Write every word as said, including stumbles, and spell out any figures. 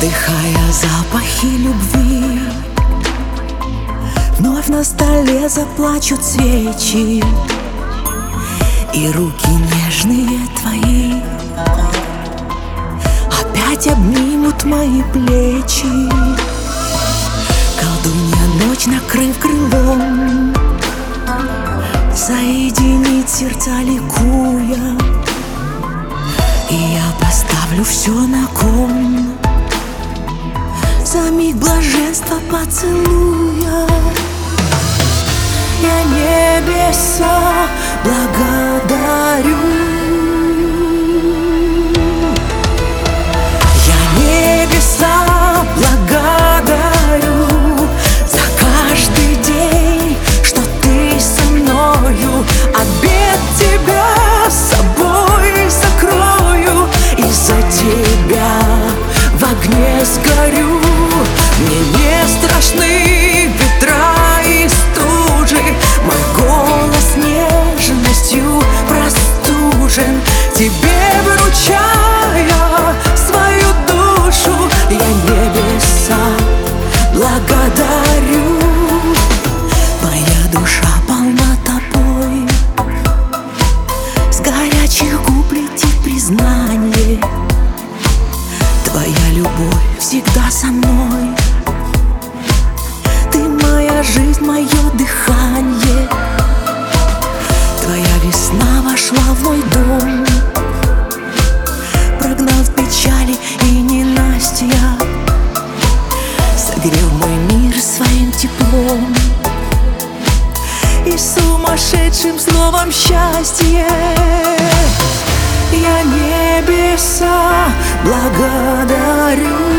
Вдыхая запахи любви, вновь на столе заплачут свечи, и руки нежные твои опять обнимут мои плечи. Колдунья ночь, накрыв крылом, соединит сердца ликуя, и я поставлю все на кон за миг блаженства поцелуя. Я небеса благодарю, я небеса благодарю за каждый день, что ты со мною. Обет тебя с собой закрою, и за тебя в огне сгорю. Мне не страшны ветра и стужи, мой голос нежностью простужен. Тебе вручая свою душу, я небеса благодарю. Моя душа полна тобой, с горячих губ летит признание. Твоя любовь всегда со мной, ты моя жизнь, мое дыхание. Твоя весна вошла в мой дом, прогнав печали и ненастья, согрел мой мир своим теплом и сумасшедшим словом счастье. Я небеса благодарю,